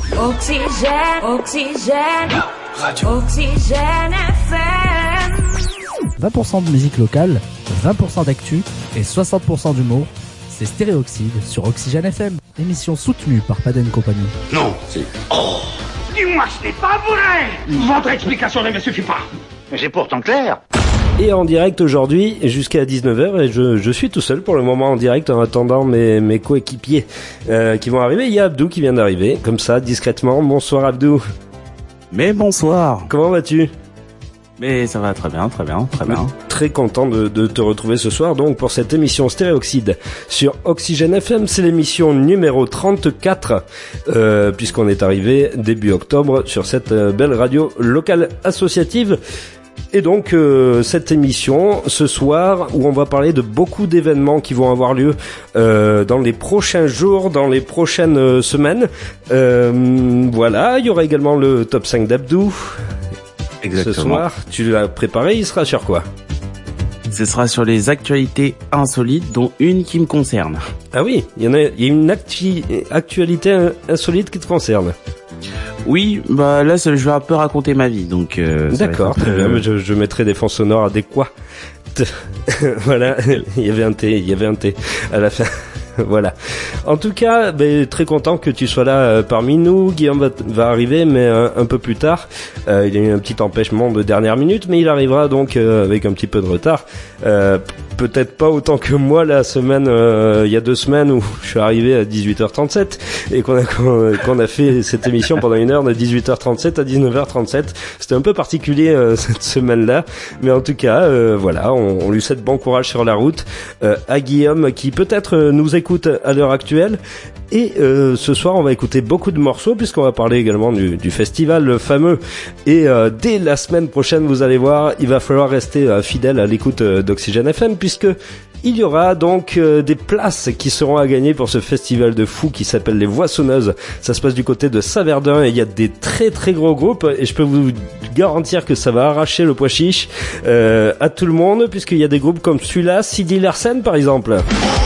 Oxygène, oxygène, radio. Oxygène FM. 20% de musique locale, 20% d'actu et 60% d'humour. C'est Stéréoxyde sur Oxygène FM. Émission soutenue par Paden Compagnie. Non, c'est... Oh, dis-moi, ce n'est pas vrai. Votre explication ne me suffit pas. C'est pourtant clair. Et en direct aujourd'hui jusqu'à 19h, et je suis tout seul pour le moment en direct en attendant mes coéquipiers qui vont arriver. Il y a Abdou qui vient d'arriver, comme ça, discrètement. Bonsoir Abdou. Mais bonsoir. Comment vas-tu ? Mais ça va très bien. Très content de te retrouver ce soir donc pour cette émission Stéréoxyde sur Oxygène FM. C'est l'émission numéro 34 puisqu'on est arrivé début octobre sur cette belle radio locale associative. Et donc cette émission ce soir où on va parler de beaucoup d'événements qui vont avoir lieu dans les prochains jours, dans les prochaines semaines. Voilà, il y aura également le top 5 d'Abdou. Exactement. Ce soir, tu l'as préparé, il sera sur quoi ? Ce sera sur les actualités insolites, dont une qui me concerne. Ah oui, il y a une actualité insolite qui te concerne. Oui, bah là, je vais un peu raconter ma vie, donc... D'accord, très bien, mais je mettrai des fonds sonores adéquats. Voilà, il y avait un T à la fin. Voilà. En tout cas, très content que tu sois là parmi nous. Guillaume va arriver, mais un peu plus tard. Il a eu un petit empêchement de dernière minute, mais il arrivera donc avec un petit peu de retard. Peut-être pas autant que moi la semaine, il y a 2 semaines où je suis arrivé à 18h37 et qu'on a fait cette émission pendant 1 heure de 18h37 à 19h37. C'était un peu particulier cette semaine-là, mais en tout cas, voilà, on lui souhaite bon courage sur la route à Guillaume qui peut-être nous écoute à l'heure actuelle. Et ce soir, on va écouter beaucoup de morceaux puisqu'on va parler également du festival fameux. Et dès la semaine prochaine, vous allez voir, il va falloir rester fidèle à l'écoute d'Oxygène FM puisque il y aura donc des places qui seront à gagner pour ce festival de fous qui s'appelle les Voissonneuses. Ça se passe du côté de Saverdun et il y a des très très gros groupes et je peux vous garantir que ça va arracher le pois chiche à tout le monde puisqu'il y a des groupes comme celui-là, Sidi Larsen par exemple.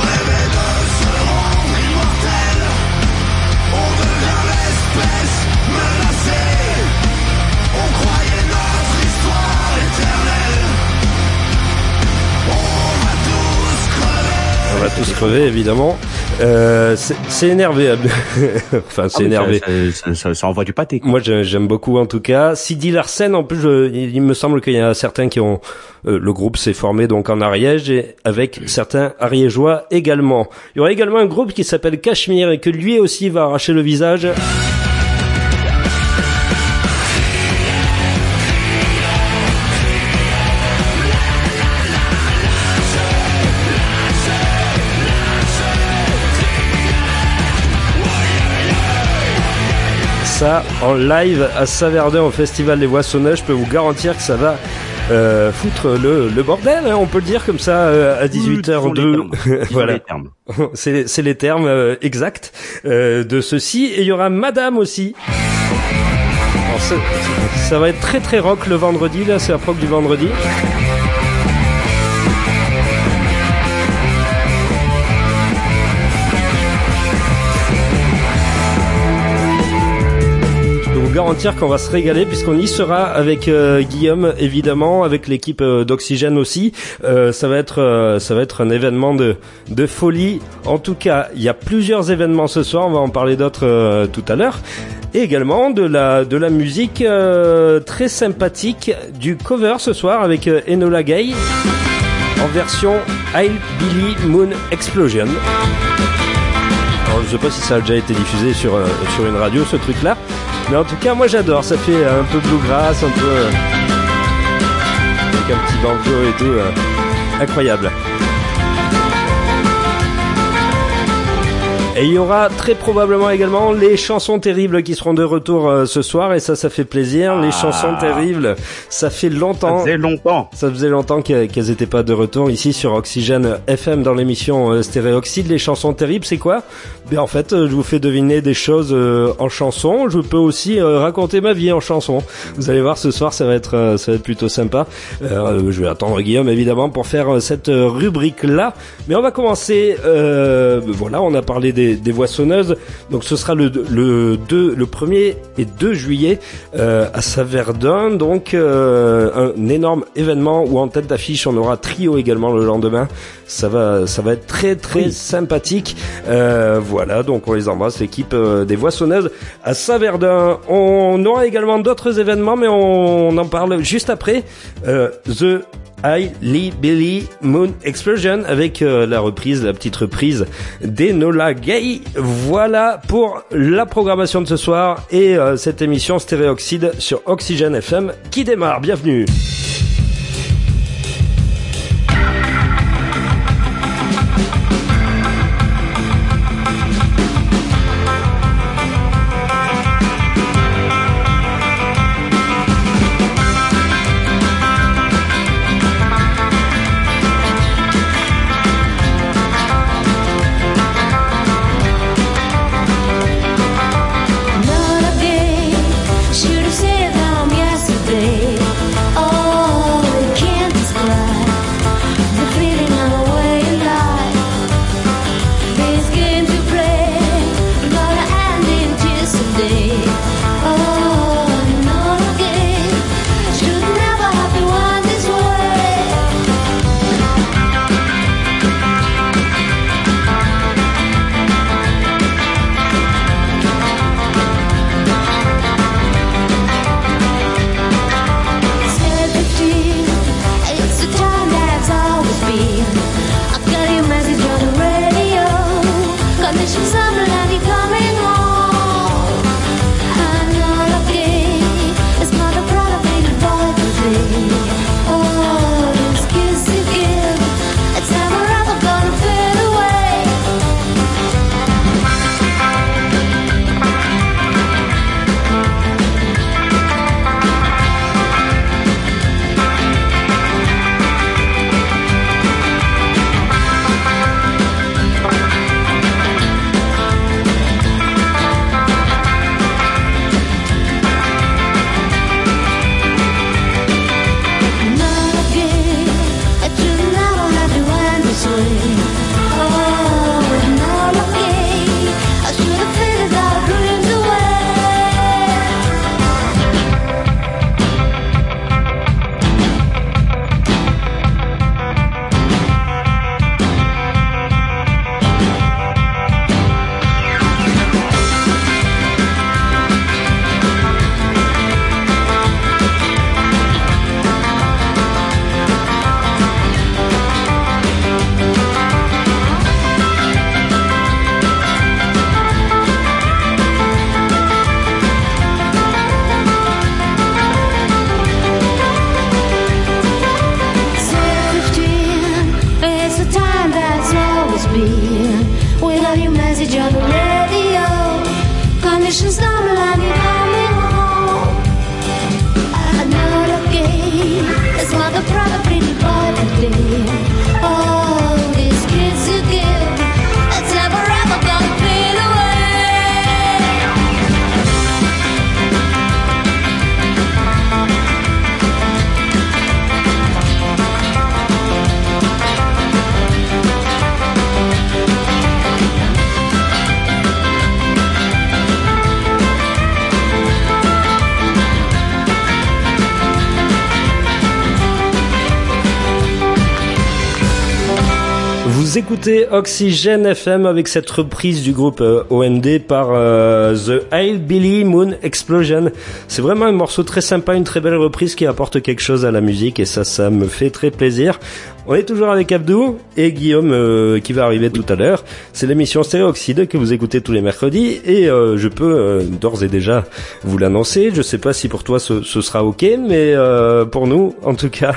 Tous crever évidemment. C'est énervé. Enfin, c'est énervé. Ça envoie du pâté, quoi. Moi, j'aime beaucoup en tout cas. Sidi Larsen, en plus, il me semble qu'il y a certains qui ont. Le groupe s'est formé donc en Ariège et avec certains ariégeois également. Il y aura également un groupe qui s'appelle Cachemire et que lui aussi va arracher le visage. Ça en live à Saverdun au Festival des Voissonneuses, je peux vous garantir que ça va foutre le bordel, hein, on peut le dire comme ça à 18h02. Voilà. C'est les termes exacts de ceci. Et il y aura Madame aussi. Alors, ça va être très très rock le vendredi, là c'est la prog du vendredi. Garantir qu'on va se régaler puisqu'on y sera avec Guillaume évidemment, avec l'équipe d'Oxygène aussi. Ça va être un événement de folie. En tout cas, il y a plusieurs événements ce soir, on va en parler d'autres tout à l'heure. Et également de la musique très sympathique, du cover ce soir avec Enola Gay en version I'll Billy Moon Explosion. Alors je sais pas si ça a déjà été diffusé sur une radio ce truc là. Mais en tout cas, moi j'adore, ça fait un peu bluegrass, un peu avec un petit banjo et tout, incroyable. Et il y aura très probablement également les chansons terribles qui seront de retour ce soir et ça fait plaisir. Les chansons terribles, ça fait longtemps. Ça faisait longtemps qu'elles étaient pas de retour ici sur Oxygène FM dans l'émission Stéréoxyde. Les chansons terribles, c'est quoi ? Ben en fait, je vous fais deviner des choses en chanson. Je peux aussi raconter ma vie en chanson. Vous allez voir ce soir, ça va être plutôt sympa. Je vais attendre Guillaume évidemment pour faire cette rubrique là. Mais on va commencer. Voilà, on a parlé des des Voissonneuses. Donc ce sera le 1er et 2 juillet à Saverdun. Donc un énorme événement où en tête d'affiche on aura Trio également le lendemain. Ça va être très très sympathique. Voilà, donc on les embrasse, l'équipe des Voissonneuses à Saverdun. On aura également d'autres événements, mais on en parle juste après. The Hailey Billy Moon Explosion avec la petite reprise d'Enola Gay. Voilà pour la programmation de ce soir et cette émission Stéréoxyde sur Oxygène FM qui démarre. Bienvenue. Vous écoutez Oxygène FM avec cette reprise du groupe OMD par The Hailey Moon Explosion. C'est vraiment un morceau très sympa, une très belle reprise qui apporte quelque chose à la musique et ça me fait très plaisir. On est toujours avec Abdou et Guillaume qui va arriver tout à l'heure. C'est l'émission Stéréoxyde que vous écoutez tous les mercredis et je peux d'ores et déjà vous l'annoncer. Je sais pas si pour toi ce sera ok, mais pour nous, en tout cas,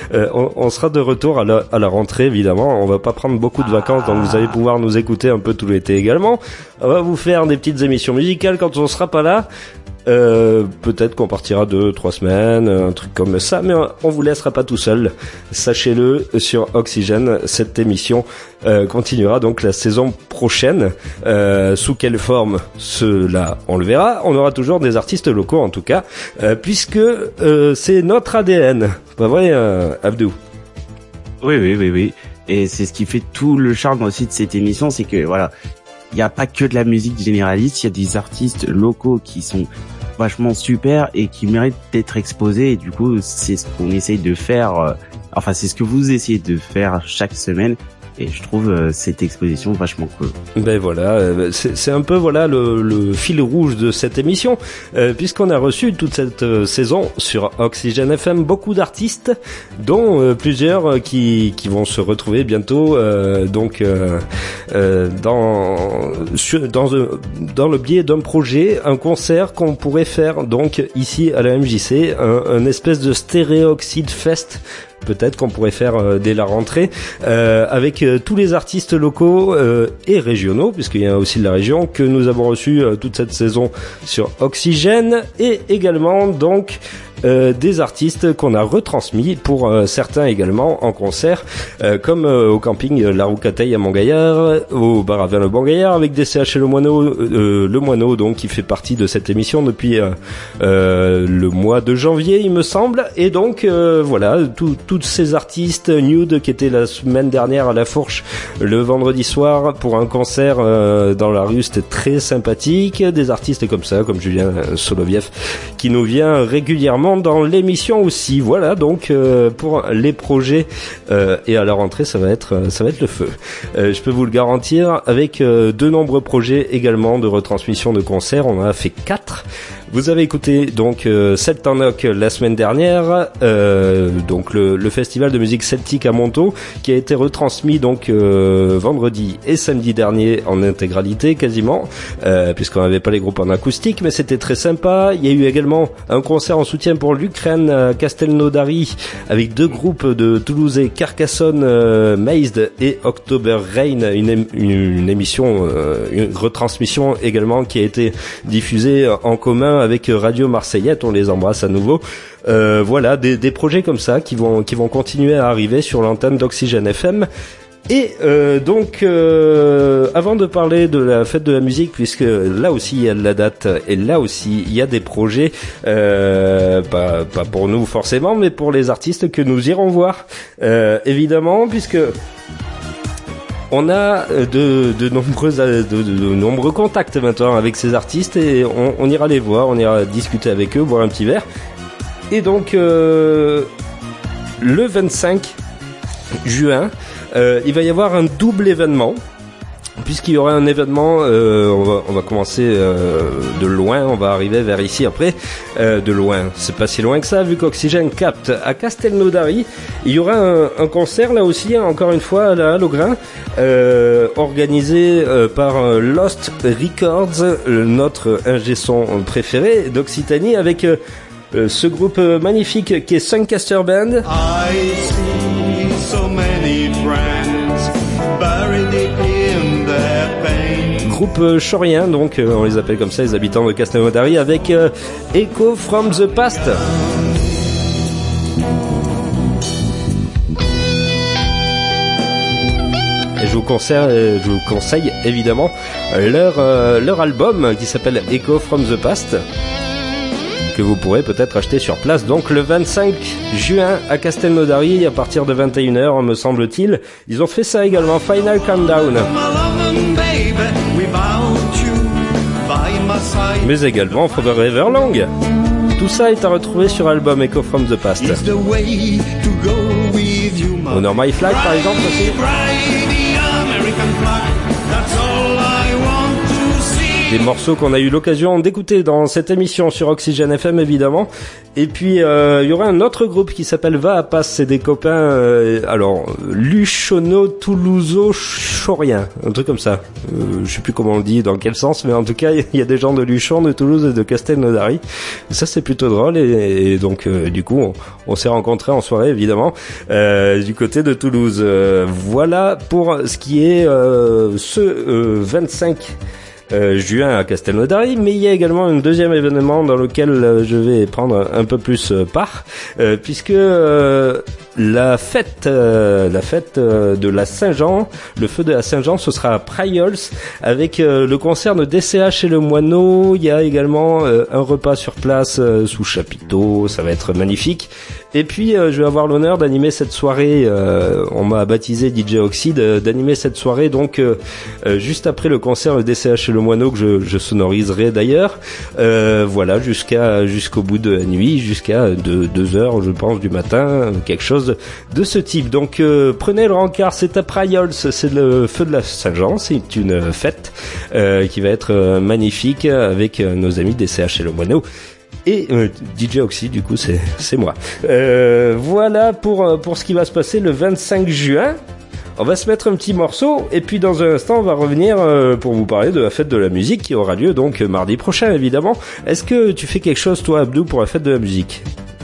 on sera de retour à la rentrée évidemment. On va pas prendre beaucoup de vacances, donc vous allez pouvoir nous écouter un peu tout l'été également. On va vous faire des petites émissions musicales quand on sera pas là. Peut-être qu'on partira 2-3 semaines, un truc comme ça, mais on vous laissera pas tout seul. Sachez-le sur Oxygène, cette émission continuera donc la saison prochaine. Sous quelle forme, cela on le verra. On aura toujours des artistes locaux en tout cas, puisque c'est notre ADN. Pas vrai, Abdou? Oui. Et c'est ce qui fait tout le charme aussi de cette émission, c'est que voilà, il y a pas que de la musique généraliste, il y a des artistes locaux qui sont vachement super et qui méritent d'être exposés, et du coup c'est ce qu'on essaye de faire, c'est ce que vous essayez de faire chaque semaine. Et je trouve cette exposition vachement cool. Ben voilà, c'est un peu le fil rouge de cette émission, puisqu'on a reçu toute cette saison sur Oxygène FM beaucoup d'artistes, dont plusieurs qui vont se retrouver bientôt dans le biais d'un projet, un concert qu'on pourrait faire donc ici à la MJC, un espèce de Stéréoxyde Fest. Peut-être qu'on pourrait faire dès la rentrée avec tous les artistes locaux et régionaux, puisqu'il y a aussi de la région, que nous avons reçu toute cette saison sur Oxygène, et également donc des artistes qu'on a retransmis pour certains également en concert, comme au camping La Roucateille à Montgaillard, au bar à vin Le Bon-Gaillard, avec DCH et le Moineau donc qui fait partie de cette émission depuis le mois de janvier il me semble, et donc voilà, tous ces artistes, Nude qui était la semaine dernière à La Fourche le vendredi soir pour un concert dans la rue, c'était très sympathique, des artistes comme ça, comme Julien Soloviev qui nous vient régulièrement dans l'émission aussi. Voilà donc pour les projets et à la rentrée ça va être le feu. Je peux vous le garantir, avec de nombreux projets également de retransmission de concerts. On en a fait 4. Vous avez écouté donc Celtanoc la semaine dernière, donc le festival de musique celtique à Montaut, qui a été retransmis donc vendredi et samedi dernier en intégralité quasiment, puisqu'on n'avait pas les groupes en acoustique, mais c'était très sympa. Il y a eu également un concert en soutien pour l'Ukraine à Castelnaudary avec 2 groupes de Toulouse, Carcassonne, Mazed et October Rain, une émission, une retransmission également qui a été diffusée en commun avec Radio Marseillette, on les embrasse à nouveau. Voilà, des projets comme ça qui vont continuer à arriver sur l'antenne d'Oxygène FM. Et donc avant de parler de la fête de la musique, puisque là aussi il y a de la date et là aussi il y a des projets, pas pour nous forcément, mais pour les artistes que nous irons voir, évidemment, puisque on a de nombreux contacts maintenant avec ces artistes, et on ira les voir, on ira discuter avec eux, boire un petit verre. Et donc le 25 juin, il va y avoir un double événement, puisqu'il y aura un événement, on va commencer de loin, on va arriver vers ici après, de loin, c'est pas si loin que ça, vu qu'Oxygène capte à Castelnaudary. Il y aura un concert là aussi, encore une fois à la Halograin, organisé par Lost Records, notre ingé son préféré d'Occitanie, avec ce groupe magnifique qui est Suncaster Band. I see so many friends buried in their pain. Groupe chorien, donc on les appelle comme ça, les habitants de Castelnaudary, avec Echo from the Past. Et je vous conseille évidemment leur album qui s'appelle Echo from the Past, que vous pourrez peut-être acheter sur place, donc le 25 juin à Castelnaudary à partir de 21h me semble-t-il. Ils ont fait ça également, Final Countdown, mais également Forever Long. Tout ça est à retrouver sur l'album Echo from the Past. Honor My Flag par exemple aussi. Des morceaux qu'on a eu l'occasion d'écouter dans cette émission sur Oxygène FM évidemment. Et puis il y aura un autre groupe qui s'appelle Va à Passe, c'est des copains Luchono Toulouso Chorien, un truc comme ça. Je sais plus comment on le dit, dans quel sens, mais en tout cas il y a des gens de Luchon, de Toulouse et de Castelnaudary. Ça c'est plutôt drôle, et donc du coup on s'est rencontrés en soirée évidemment du côté de Toulouse. Voilà pour ce qui est ce 25 juin à Castelnaudary, mais il y a également un deuxième événement dans lequel je vais prendre un peu plus part, puisque la fête de la Saint-Jean, le feu de la Saint-Jean, ce sera à Prayols avec le concert de DCH et le Moineau. Il y a également un repas sur place sous chapiteau, ça va être magnifique. Et puis je vais avoir l'honneur d'animer cette soirée, on m'a baptisé DJ Oxide, d'animer cette soirée donc juste après le concert le DCH et le Moineau que je sonoriserai d'ailleurs, voilà, jusqu'au bout de la nuit, jusqu'à 2h je pense du matin, quelque chose de ce type. Donc prenez le rencard, c'est à Prayols, c'est le feu de la Saint-Jean, c'est une fête qui va être magnifique avec nos amis DCH et le Moineau. Et DJ Oxy, du coup, c'est moi. Voilà pour ce qui va se passer le 25 juin. On va se mettre un petit morceau et puis dans un instant on va revenir pour vous parler de la fête de la musique qui aura lieu donc mardi prochain évidemment. Est-ce que tu fais quelque chose toi Abdou pour la fête de la musique ?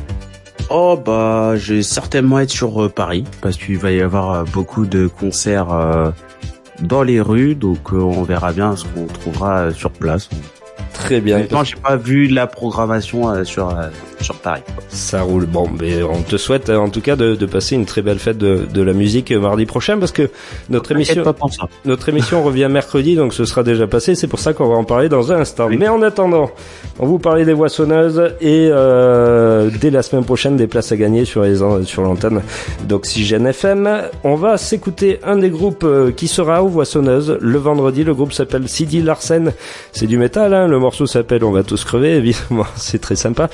Oh bah je vais certainement être sur Paris parce qu'il va y avoir beaucoup de concerts dans les rues, donc on verra bien ce qu'on trouvera sur place. Très bien. Maintenant, j'ai pas vu la programmation sur Paris. Ça roule. Bon, mais on te souhaite en tout cas de passer une très belle fête de la musique mardi prochain parce que notre émission revient mercredi, donc ce sera déjà passé. C'est pour ça qu'on va en parler dans un instant. Oui. Mais en attendant, on vous parlait des Voissonneuses et dès la semaine prochaine des places à gagner sur l'antenne d'Oxygène FM. On va s'écouter un des groupes qui sera aux Voissonneuses le vendredi. Le groupe s'appelle Sidi Larsen. C'est du métal, hein. Le morceau s'appelle On va tous crever, évidemment, c'est très sympa.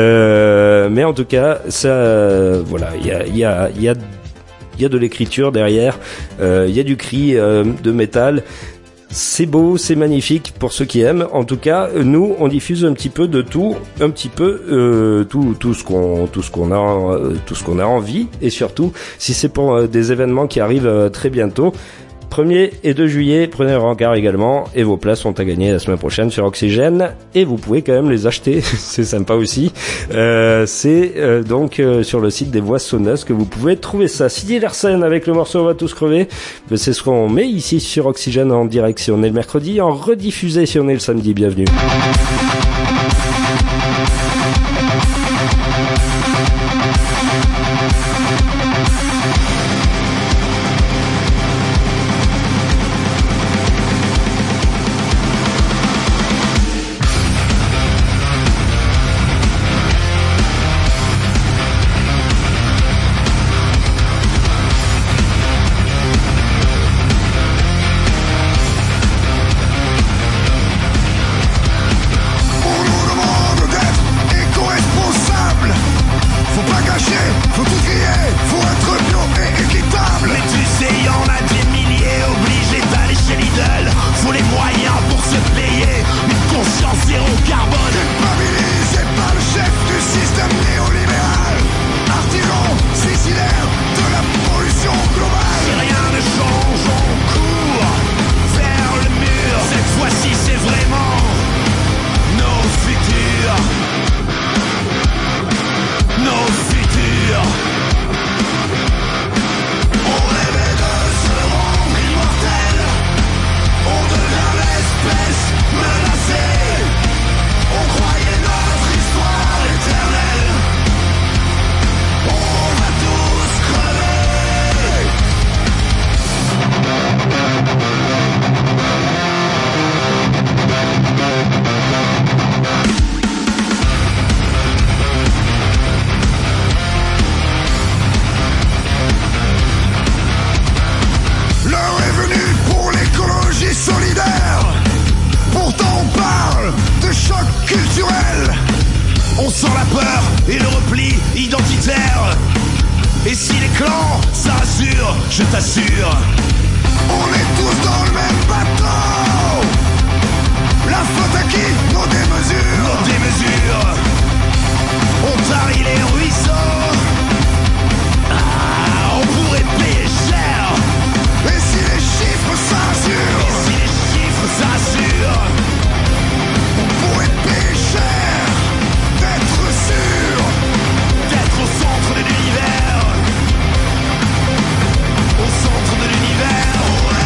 Mais en tout cas, ça, voilà, il y a de l'écriture derrière, il y a du cri de métal. C'est beau, c'est magnifique pour ceux qui aiment. En tout cas, nous, on diffuse un petit peu de tout, un petit peu tout ce qu'on a envie, et surtout si c'est pour des événements qui arrivent très bientôt. 1er et 2 juillet, prenez le rencard également et vos places sont à gagner la semaine prochaine sur Oxygène et vous pouvez quand même les acheter, c'est sympa aussi. C'est donc sur le site des Voissonneuses que vous pouvez trouver ça. Sidi Larsen avec le morceau On va tous crever, c'est ce qu'on met ici sur Oxygène en direct si on est le mercredi, en rediffusé si on est le samedi. Bienvenue.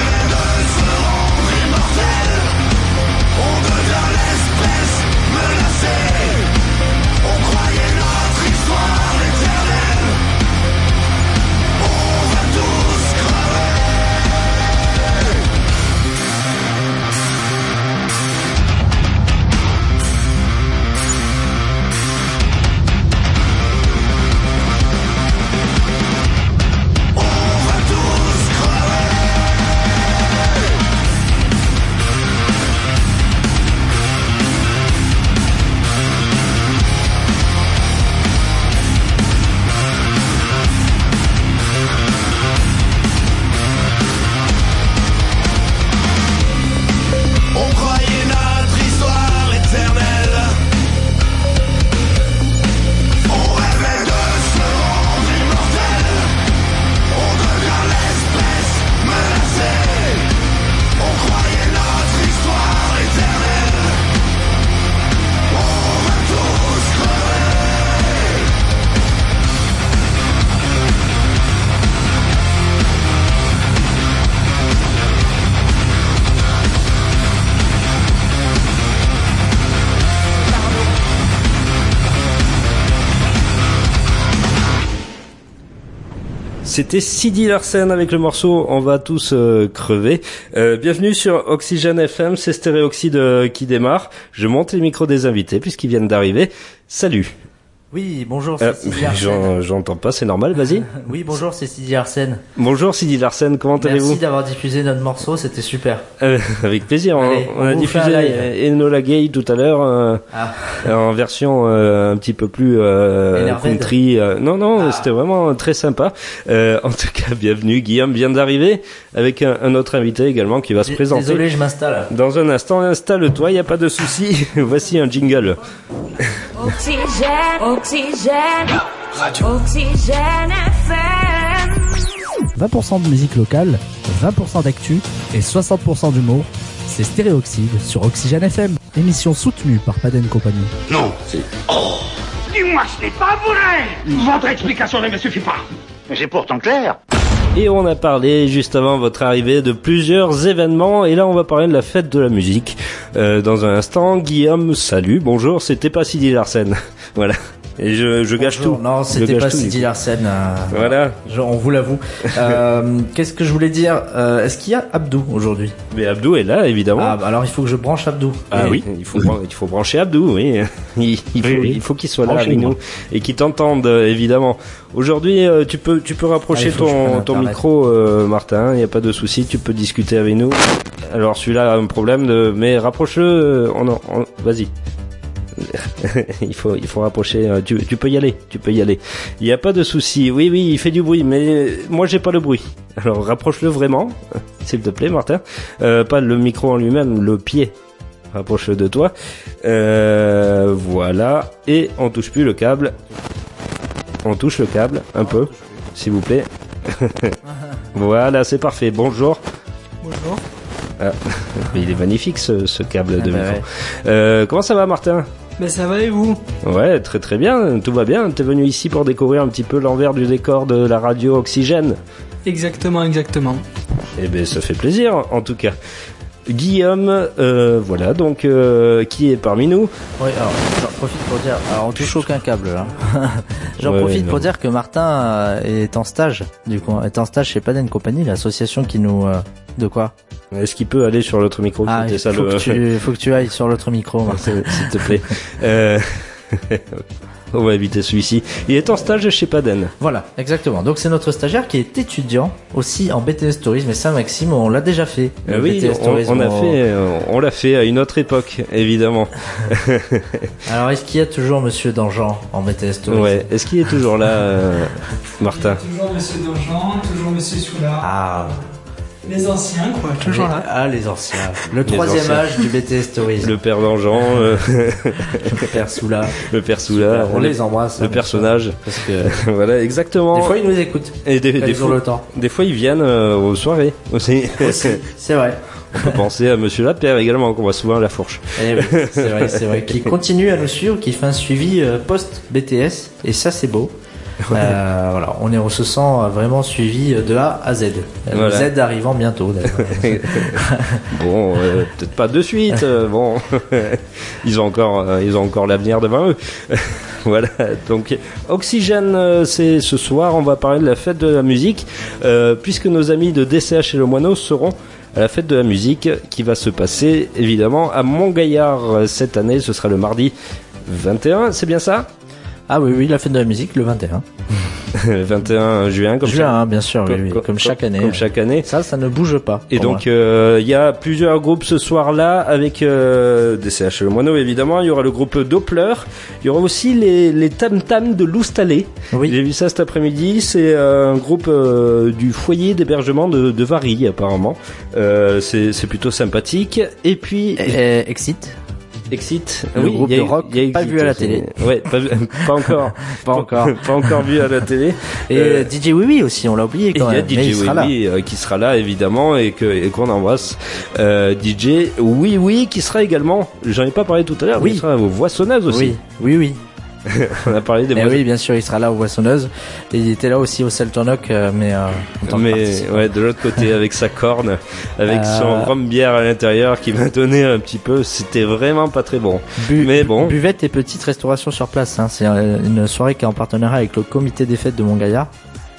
On devient l'espèce menacée. C'était Sidi Larsen avec le morceau On va tous crever. Bienvenue sur Oxygène FM, c'est Stéréoxyde qui démarre. Je monte les micros des invités puisqu'ils viennent d'arriver. Salut. Oui, bonjour, c'est Sidi Larsen. J'entends pas, c'est normal, vas-y. Oui, bonjour, c'est Sidi Larsen. Bonjour Sidi Larsen, comment allez-vous? Merci d'avoir diffusé notre morceau, c'était super. Avec plaisir, Allez, on a diffusé Enola Gay tout à l'heure, en version un petit peu plus country. C'était vraiment très sympa. En tout cas, bienvenue. Guillaume vient d'arriver avec un autre invité également qui va se présenter. Désolé, je m'installe. Dans un instant, installe-toi, il n'y a pas de souci. Voici un jingle. Oxygène, Oxygène, Oxygène FM. 20% de musique locale, 20% d'actu et 60% d'humour. C'est Stéréoxyde sur Oxygène FM. Émission soutenue par Paden Company. Non, c'est... Oh, dis-moi, ce n'est pas vrai. Votre explication ne me suffit pas. C'est pourtant clair. Et on a parlé juste avant votre arrivée de plusieurs événements et là on va parler de la fête de la musique. Dans un instant, Guillaume, salut, bonjour, c'était pas Sidi Larsen. Voilà. Et je gâche tout. Non, c'était pas Sidi Larsen. Voilà. On vous l'avoue. Qu'est-ce que je voulais dire? Est-ce qu'il y a Abdou aujourd'hui? Mais Abdou est là, évidemment. Ah, alors il faut que je branche Abdou. Ah oui, il faut brancher Abdou, oui. Il faut qu'il soit là avec nous et qu'il t'entende, évidemment. Aujourd'hui, tu peux rapprocher ton micro, Martin. Il n'y a pas de souci, tu peux discuter avec nous. Alors celui-là a un problème mais rapproche-le. Vas-y. il faut rapprocher. Tu peux y aller. Il n'y a pas de souci. Oui, il fait du bruit, mais moi j'ai pas le bruit. Alors rapproche-le vraiment, s'il te plaît, Martin. Pas le micro en lui-même, le pied. Rapproche-le de toi. Voilà. Et on touche plus le câble. On touche le câble un peu, s'il vous plaît. Voilà, c'est parfait. Bonjour. Bonjour. Il est magnifique ce câble de micro. Comment ça va, Martin? Ben ça va et vous? Ouais, très très bien, tout va bien. T'es venu ici pour découvrir un petit peu l'envers du décor de la radio Oxygène. Exactement. Eh ben ça fait plaisir, en tout cas. Guillaume, voilà, donc qui est parmi nous? Oui, alors j'en profite pour dire, alors on touche aucun câble là. Profite pour dire que Martin est en stage, du coup, chez Paden Company, l'association qui nous de quoi? Est-ce qu'il peut aller sur l'autre micro? Il faut que tu ailles sur l'autre micro, Martin. S'il te plaît. On va éviter celui-ci. Il est en stage chez Paden. Voilà, exactement. Donc c'est notre stagiaire qui est étudiant aussi en BTS Tourisme. Et ça, Maxime, on l'a déjà fait. Oui, BTS Tourisme, on l'a fait à une autre époque, évidemment. Alors, est-ce qu'il y a toujours Monsieur Dangean en BTS Tourisme? Ouais. Est-ce qu'il est toujours là, Martin? Toujours Monsieur Dangean, toujours Monsieur Soulard. Ah. Les anciens, quoi, toujours là. Ah, les anciens. Le troisième âge du BTS Tourisme. Le père Dangean, le père Soula. Le père Soula. On les embrasse. Le personnage. Parce que voilà, exactement. Des fois, ils nous écoutent. Et des fois, le temps. Des fois, ils viennent aux soirées aussi. C'est vrai. On peut penser à Monsieur Lapierre également, qu'on voit souvent à la fourche. Eh oui, c'est vrai. Qui continue à nous suivre, qui fait un suivi post-BTS. Et ça, c'est beau. Voilà, on se sent vraiment suivi de A à Z. Voilà. Z arrivant bientôt. Bon, peut-être pas de suite. Bon, ils ont encore l'avenir devant eux. Voilà. Donc, Oxygène, c'est ce soir. On va parler de la fête de la musique, puisque nos amis de DCH et le Moineau seront à la fête de la musique qui va se passer évidemment à Montgaillard cette année. Ce sera le mardi 21. C'est bien ça? Ah oui, la fête de la musique, le 21. Le 21 juin, bien sûr, comme chaque année. Comme chaque année. Ça ne bouge pas. Et donc, il y a plusieurs groupes ce soir-là, avec DCH Le Moineau, évidemment. Il y aura le groupe Doppler. Il y aura aussi les Tam Tam de Loustalé. Oui. J'ai vu ça cet après-midi. C'est un groupe du foyer d'hébergement de Varilhes, apparemment. C'est plutôt sympathique. Et puis... Exit, le groupe de rock, pas vu à la télé. Ouais, pas encore. Pas encore vu à la télé. Et DJ Oui aussi, on l'a oublié quand même. Il y a DJ Oui qui sera là évidemment et qu'on embrasse. DJ Oui qui sera également, j'en ai pas parlé tout à l'heure, mais il sera aux Voissonneuses aussi. Oui. On a parlé des oui, bien sûr, il sera là aux Voissonneuses. Et il était là aussi au Seltornock, mais de l'autre côté avec sa corne, avec son rhum bière à l'intérieur qui m'a donné un petit peu. C'était vraiment pas très bon. Mais bon. Buvette et petite restauration sur place. Hein. C'est une soirée qui est en partenariat avec le comité des fêtes de Montgaillard.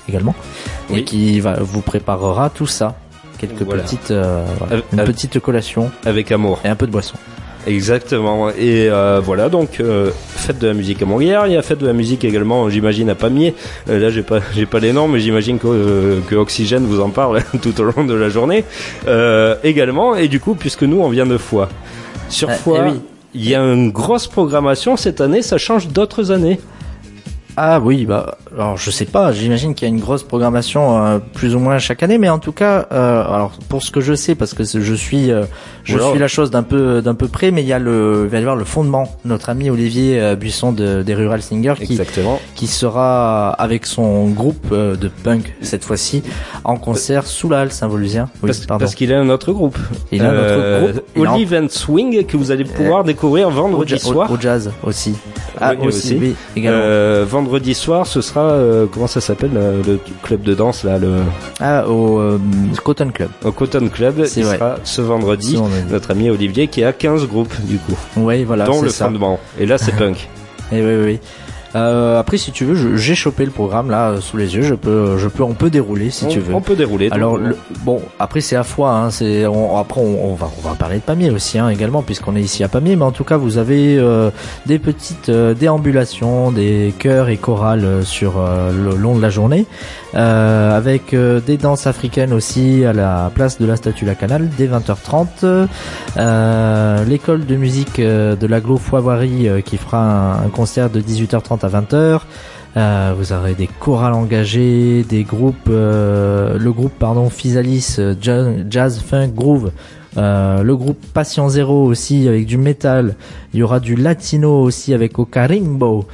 également, Oui. et qui vous préparera tout ça. Quelques petites, une petite collation. Avec amour. Et un peu de boisson. Exactement. Et voilà, donc fête de la musique à Montbéliard. Il y a fête de la musique également, j'imagine, à Pamiers. Là, j'ai pas les noms, mais j'imagine que Oxygène vous en parle tout au long de la journée également. Et du coup, puisque nous, on vient de Foix. Sur Foix, oui. il y a une grosse programmation cette année. Ça change d'autres années. Ah oui, bah alors je sais pas, j'imagine qu'il y a une grosse programmation plus ou moins chaque année, mais en tout cas, alors pour ce que je sais, parce que je suis la chose d'un peu près, mais il va y avoir le fondement. Notre ami Olivier Buisson des Rural Singers qui sera avec son groupe de punk cette fois-ci en concert sous la halle Saint-Volusien. Oui, parce qu'il a un autre groupe. Il a un autre groupe. Olive and Swing que vous allez pouvoir découvrir vendredi soir. Au jazz aussi. Ah oui, aussi. Oui, également. Vendredi soir, ce sera comment ça s'appelle le club de danse là au Cotton Club. Au Cotton Club, il sera ce vendredi. Notre ami Olivier qui a 15 groupes du coup. Oui, voilà, dont c'est le ça. fondement. Et là, c'est punk. Et oui. Après, si tu veux, j'ai chopé le programme là sous les yeux. On peut dérouler si tu veux. On peut dérouler. Alors, bon, après c'est à Foix. Hein, après on va parler de Pamiers aussi également puisqu'on est ici à Pamiers. Mais en tout cas, vous avez des petites déambulations, des chœurs et chorales sur le long de la journée, avec des danses africaines aussi à la place de la Statue La Canale dès 20h30. L'école de musique de l'Agglo Foix-Voirie qui fera un concert de 18h30 à 20h. Vous aurez des chorales engagées, des groupes, le groupe Physalis Jazz Funk Groove, le groupe Patient Zéro aussi avec du métal. Il y aura du latino aussi avec Ocarimbo.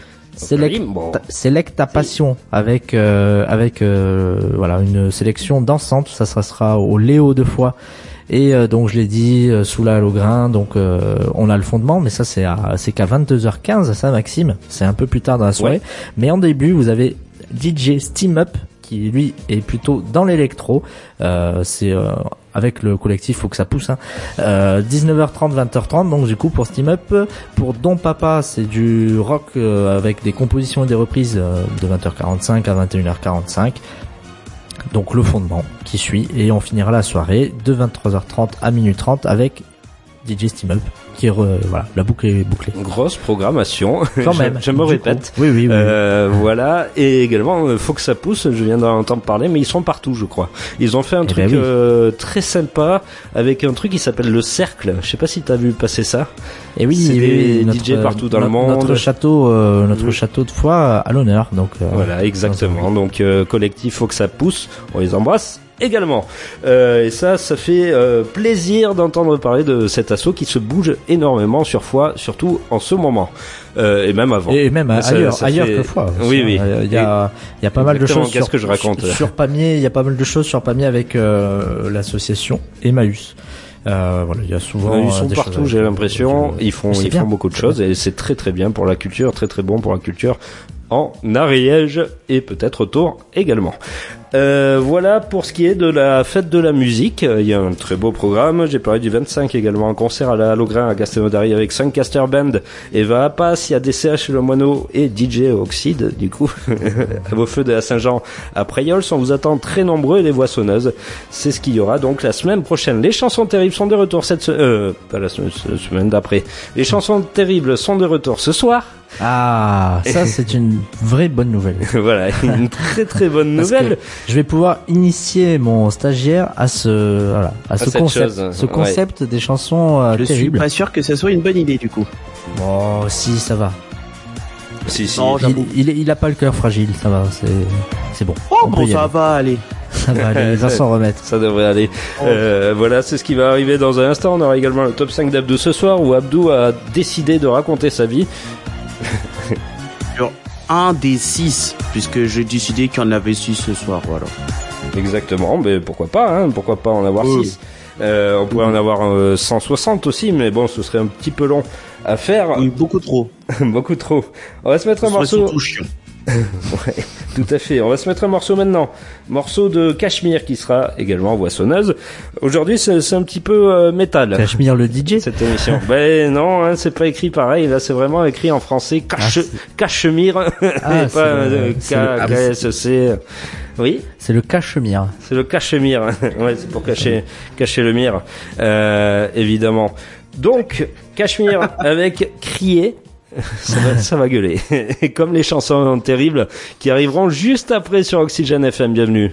Selecta Passion avec voilà une sélection dansante. Ça sera au Léo de Foix. Et donc je l'ai dit sous la halle au grain, donc on a le fondement, mais ça c'est qu'à 22h15 ça Maxime, c'est un peu plus tard dans la soirée. Ouais. Mais en début vous avez DJ Steam Up qui lui est plutôt dans l'électro, c'est avec le collectif Faut que ça pousse 19h30 20h30, donc du coup pour Steam Up. Pour Don Papa c'est du rock avec des compositions et des reprises de 20h45 à 21h45. Donc le fondement qui suit, et on finira la soirée de 23h30 à minuit 30 avec DJ Steam Up qui voilà, la boucle est bouclée. Grosse programmation. Quand même. Je me répète. Oui. Voilà. Et également, faut que ça pousse. Je viens d'en entendre parler, mais ils sont partout, je crois. Ils ont fait un truc très sympa avec un truc qui s'appelle le Cercle. Je sais pas si t'as vu passer ça. Et oui, c'est des DJ partout dans le monde. Notre château de Foix à l'honneur. Donc voilà, exactement. Donc collectif, faut que ça pousse. On les embrasse également. Et ça fait plaisir d'entendre parler de cet assaut qui se bouge énormément sur Foix, surtout en ce moment. Et même avant. Et même ailleurs que Foix. Oui. Il y a pas mal de choses sur Pamiers. Il y a pas mal de choses sur Pamiers avec l'association Emmaüs. Voilà, il y a souvent ils sont partout, j'ai l'impression. Ils font beaucoup de choses et c'est très très bien pour la culture, très très bon pour la culture en Ariège et peut-être autour également. Voilà pour ce qui est de la fête de la musique. Il y a un très beau programme. J'ai parlé du 25 également, un concert à la Halograin à Castelnaudary avec Suncaster Band, Eva Apas, il y a DCH Le Moineau et DJ Oxide du coup à vos feux de la Saint-Jean à Prayol. On vous attend très nombreux et les voixonneuses. C'est ce qu'il y aura donc la semaine prochaine. Les chansons terribles sont de retour pas la semaine d'après. Les chansons terribles sont de retour ce soir. Ah, ça c'est une vraie bonne nouvelle. Voilà, une très très bonne nouvelle. Je vais pouvoir initier mon stagiaire à ce concept des chansons terribles. Je suis pas sûr que ça soit une bonne idée du coup. Bon, si ça va. Si. Non, il a pas le cœur fragile, ça va, c'est bon. Oh bon, ça va aller. Ça va aller, il va s'en remettre. Ça devrait aller. Voilà, c'est ce qui va arriver dans un instant. On aura également le top 5 d'Abdou ce soir où Abdou a décidé de raconter sa vie. Sur un des 6, puisque j'ai décidé qu'il y en avait 6 ce soir, voilà. Exactement, mais pourquoi pas en avoir 6. On pourrait en avoir 160 aussi, mais bon, ce serait un petit peu long à faire. Oui, beaucoup trop. Beaucoup trop. On va se mettre un morceau. Ouais, tout à fait. On va se mettre un morceau maintenant. Morceau de Cachemire qui sera également voix sonneuse. Aujourd'hui, c'est un petit peu métal. Cachemire le DJ. Cette émission. Ben non, hein, c'est pas écrit pareil. Là, c'est vraiment écrit en français. Cachemire. Ah, et pas KSC. Oui. C'est le Cachemire. C'est le Cachemire. Ouais, c'est pour cacher le mire. Évidemment. Donc, Cachemire avec Crier. Ça va gueuler. Et comme les chansons terribles qui arriveront juste après sur Oxygène FM. Bienvenue.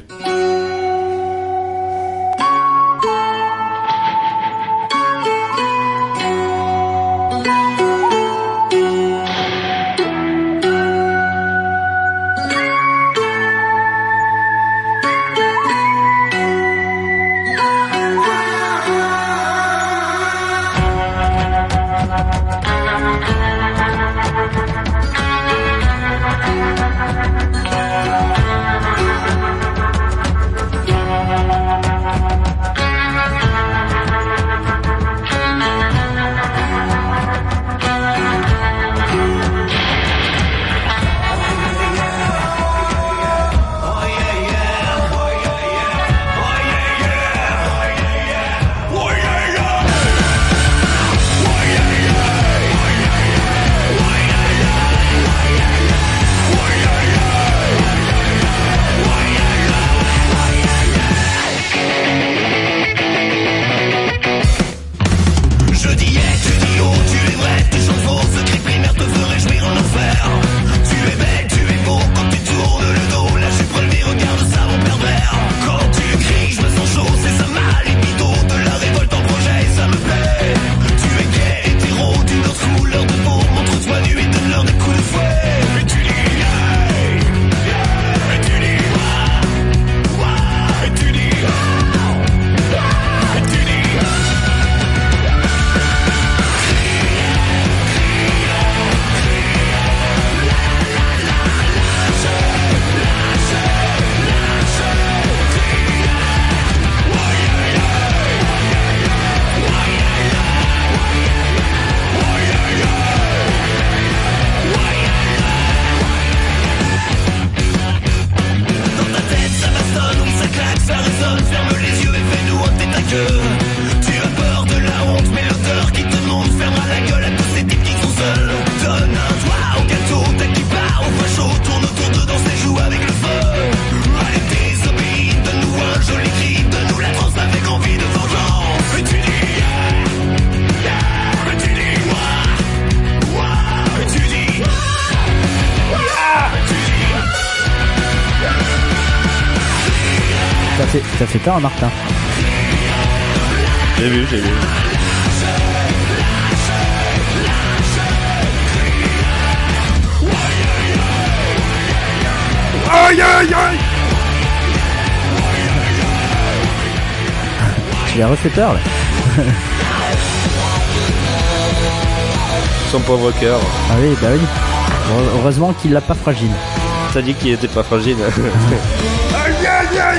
Ça fait peur à Martin. J'ai vu. Aïe aïe aïe. Tu lui as refait peur là. Son pauvre cœur. Ah oui, bah oui. Heureusement qu'il l'a pas fragile. T'as dit qu'il était pas fragile. Aïe aïe aïe.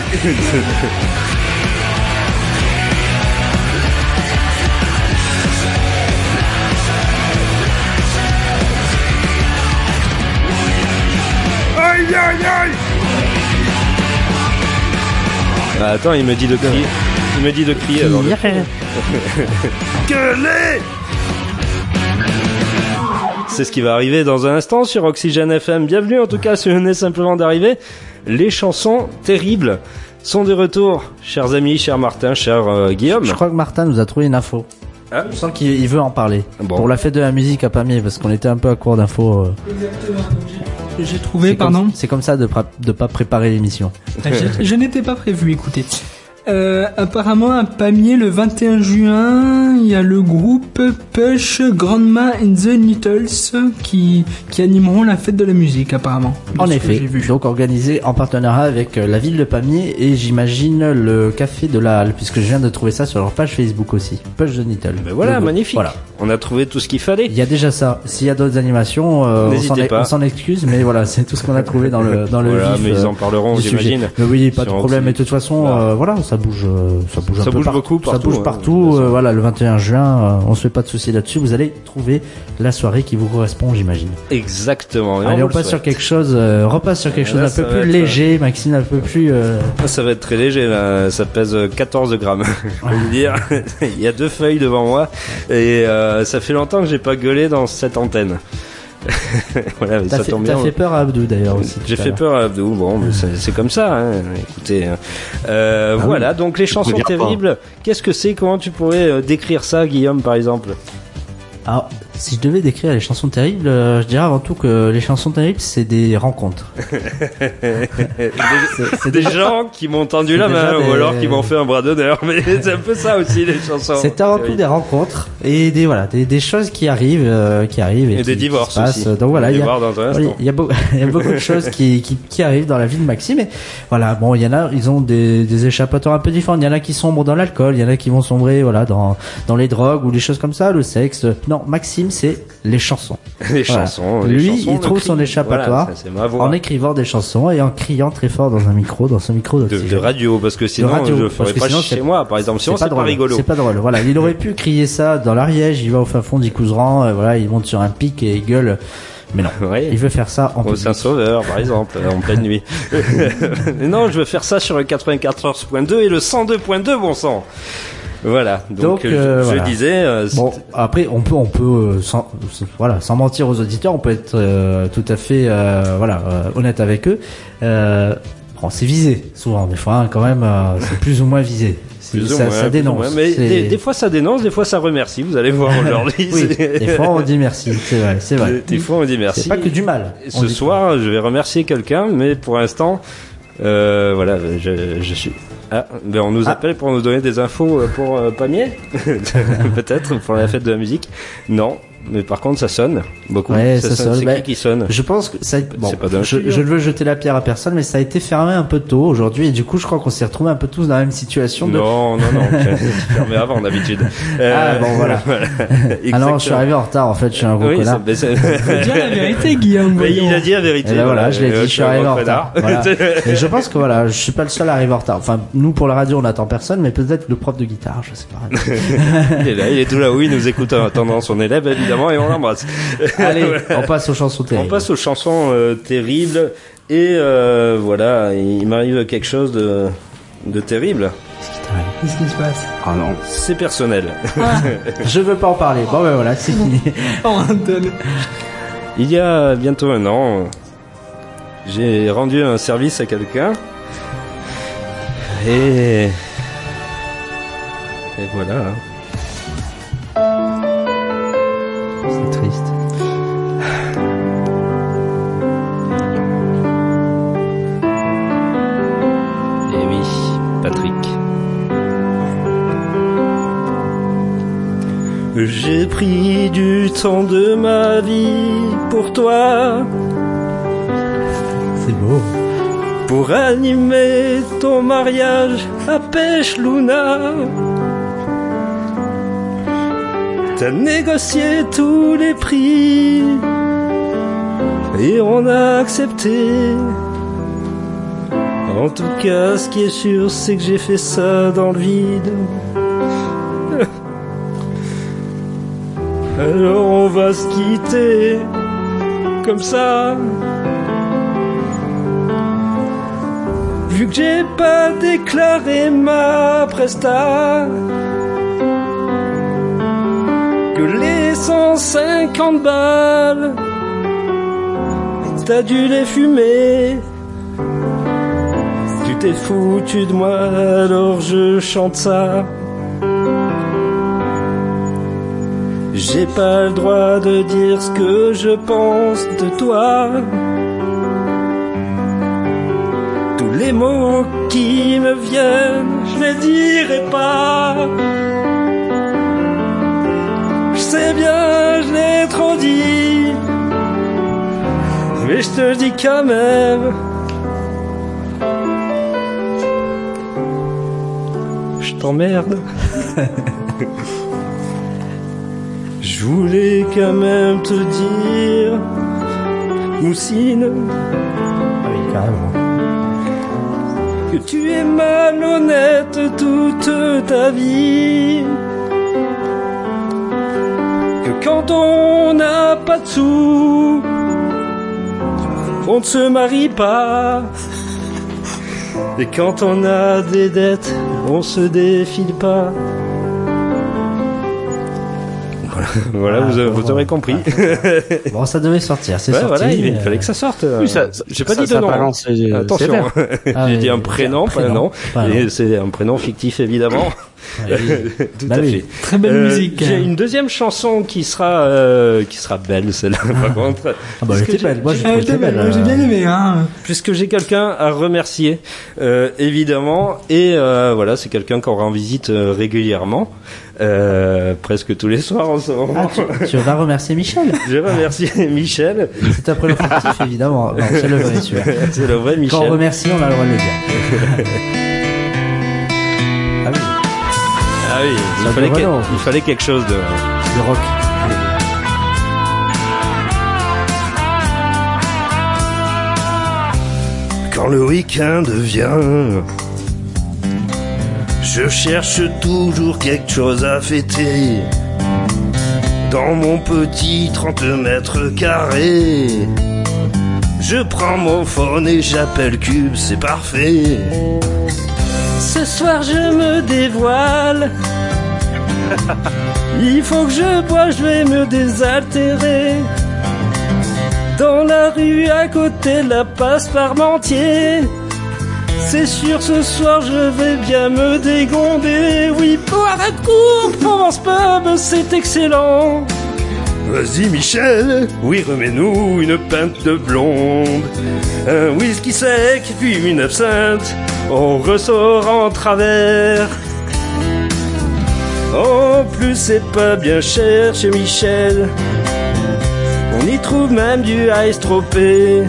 Aïe aïe aïe. Ah, attends, il me dit de crier. Il me dit de crier alors. Gueulez. C'est ce qui va arriver dans un instant sur Oxygène FM. Bienvenue en tout cas si vous venez simplement d'arriver. Les chansons terribles sont de retour, chers amis, cher Martin, cher Guillaume. Je crois que Martin nous a trouvé une info. Ah. Je sens qu'il veut en parler. Bon. Pour la fête de la musique à Pamiers, parce qu'on était un peu à court d'infos. Exactement. J'ai trouvé, pardon. C'est comme ça de pas préparer l'émission. Je n'étais pas prévu, écoutez. Apparemment, à Pamiers, le 21 juin, il y a le groupe Push, Grandma and the Needles qui animeront la fête de la musique, apparemment. En effet, donc organisé en partenariat avec la ville de Pamiers et j'imagine le café de la Halle, puisque je viens de trouver ça sur leur page Facebook aussi. Push the Needles. Ben voilà, magnifique. Voilà. On a trouvé tout ce qu'il fallait. Il y a déjà ça. S'il y a d'autres animations, on s'en excuse, mais voilà, c'est tout ce qu'on a trouvé dans le voilà, vif. Mais ils en parleront, j'imagine. Mais oui, pas de problème. Et de toute façon, voilà, ça ça bouge un Ça peu bouge beaucoup ça partout, bouge hein, partout. de toute façon. Voilà, le 21 juin, on se fait pas de soucis là-dessus. Vous allez trouver la soirée qui vous correspond, j'imagine. Exactement. Et Allez, on vous le passe sur souhaite. quelque chose, repasse sur quelque chose Là, un ça peu va plus être, léger, Maxime, un peu plus. Ça va être très léger là, ça pèse 14 grammes. Je peux vous dire, il y a 2 feuilles devant moi et ça fait longtemps que j'ai pas gueulé dans cette antenne. Voilà, mais ça tombe bien. T'as fait peur à Abdou d'ailleurs aussi. J'ai tout à fait l'heure. peur à Abdou, bon, mais c'est comme ça, hein. Écoutez. Voilà, donc les chansons dire pas. terribles, qu'est-ce que c'est? Comment tu pourrais décrire ça, Guillaume, par exemple? Alors, si je devais décrire les chansons terribles, je dirais avant tout que les chansons terribles, c'est des rencontres. C'est des gens qui m'ont tendu c'est la déjà main des- ou alors qui m'ont fait un bras d'honneur, mais c'est un peu ça aussi les chansons. C'est avant tout des rencontres et des choses qui arrivent Et qui des divorces se passent. aussi. Donc voilà, On va il y les a voir dans un instant. il y a beaucoup de choses qui arrivent dans la vie de Maxime. Et voilà, bon, il y en a, ils ont des échappatoires un peu différents. Il y en a qui sombrent dans l'alcool, il y en a qui vont sombrer, voilà, dans les drogues ou des choses comme ça, le sexe. Non, Maxime, c'est les chansons. Les Voilà. chansons. Lui, les chansons, il le trouve cri. son échappatoire Voilà, ça, c'est ma voix. en écrivant des chansons et en criant très fort dans son micro de d'oxygène. radio, parce que sinon radio, je parce ferais que pas sinon, chez c'est- moi, par exemple. Sinon c'est pas rigolo. C'est pas drôle. Voilà, il aurait pu crier ça dans l'Ariège, il va au fin fond d'Icouzeran, voilà, il monte sur un pic et il gueule. Mais non, Ouais. il veut faire ça en Au public. Saint-Sauveur, par exemple, en pleine nuit. Mais non, je veux faire ça sur le 94.2 et le 102.2, bon sang. Voilà. Donc, je voilà. disais, Bon, après, on peut, sans mentir aux auditeurs, on peut être tout à fait, honnête avec eux. Bon, c'est visé souvent, des fois, hein, quand même, c'est plus ou moins visé. plus ou Ça, moins, ça plus ou dénonce. moins. Mais C'est- des fois ça dénonce, des fois ça remercie. Vous allez voir aujourd'hui. Oui, des fois on dit merci, c'est vrai, c'est vrai. Des fois on dit merci. C'est pas que du mal. Et On ce dit- soir, je vais remercier quelqu'un, mais pour l'instant, voilà, je suis. Ah, ben on nous appelle pour nous donner des infos pour Pamiers, peut-être pour la fête de la musique. Non, mais par contre ça sonne beaucoup. Ouais, ça sonne. C'est Bah, qui sonne? Je pense que ça. Bon, C'est pas d'un je studio. ne veux jeter la pierre à personne, mais ça a été fermé un peu tôt aujourd'hui, et du coup, je crois qu'on s'est retrouvés un peu tous dans la même situation. Non, c'est fermé avant d'habitude. Ah bon, voilà. Ah non, je suis arrivé en retard. En fait, je suis un gros Oui, connard. Faut dire la vérité, Guillaume. Mais il voyons. a dit la vérité. Et là, voilà, je l'ai dit, je suis arrivé en un retard. connard. Voilà. Et je pense que voilà, je suis pas le seul à arriver en retard. Enfin, nous pour la radio, on n'attend personne, mais peut-être le prof de guitare, je sais pas. Il est là, il est tout là-haut, il nous écoute en attendant son élève, évidemment, et on l'embrasse. Allez, on passe aux chansons On terribles. passe aux chansons terribles, et voilà, il m'arrive quelque chose de terrible. Qu'est-ce qui se passe? Ah non. C'est personnel. Je veux pas en parler. Bon ben voilà, c'est fini. Oh, Anton. Il y a bientôt un an, j'ai rendu un service à quelqu'un, et voilà. C'est triste. Et oui, Patrick. J'ai pris du temps de ma vie pour toi, C'est beau. pour animer ton mariage à Pêche Luna. T'as négocié tous les prix et on a accepté. En tout cas, ce qui est sûr, c'est que j'ai fait ça dans le vide. Alors on va se quitter comme ça. Vu que j'ai pas déclaré ma presta, que les 150 balles, t'as dû les fumer. Tu t'es foutu de moi, alors je chante ça. J'ai pas le droit de dire ce que je pense de toi. Tous les mots qui me viennent, je les dirai pas. Je sais bien, je l'ai trop dit, mais je te le dis quand même. Je t'emmerde. Je voulais quand même te dire, Moussine, Ah oui, carrément. que tu es malhonnête toute ta vie, que quand on n'a pas de sous, on ne se marie pas, et quand on a des dettes, on se défile pas. Voilà, vous aurez compris. Bon, ça devait sortir, c'est sorti. Voilà, il fallait que ça sorte. Oui, j'ai pas dit de nom. Attention, j'ai dit un prénom, pas un nom. Et c'est un prénom fictif, évidemment. Tout à fait. Très belle musique. J'ai une deuxième chanson qui sera belle, celle-là, par contre. Ah bah, elle était belle. Moi, j'ai trouvé belle. J'ai bien aimé, hein. Puisque j'ai quelqu'un à remercier, évidemment, et voilà, c'est quelqu'un qu'on rend visite régulièrement, presque tous les soirs en ce moment. Ah, tu vas remercier Michel. Je remercie Michel. C'est un prénom fictif, évidemment. Non, c'est le vrai, celui-là. C'est le vrai Michel. Quand on remercie, on a le droit de le dire. Ah oui. Ah oui, il fallait quelque chose de rock. Quand le week-end vient, je cherche toujours quelque chose à fêter. Dans mon petit 30 mètres carrés, je prends mon phone et j'appelle Cube, c'est parfait. Ce soir je me dévoile. Il faut que je bois, je vais me désaltérer. Dans la rue à côté de la passe Parmentier, c'est sûr ce soir je vais bien me dégonder. Oui, boire à court, Provence Pub, c'est excellent. Vas-y Michel, oui remets-nous une pinte de blonde, un whisky sec puis une absinthe, on ressort en travers. En plus c'est pas bien cher chez Michel, on y trouve même du ice tropé.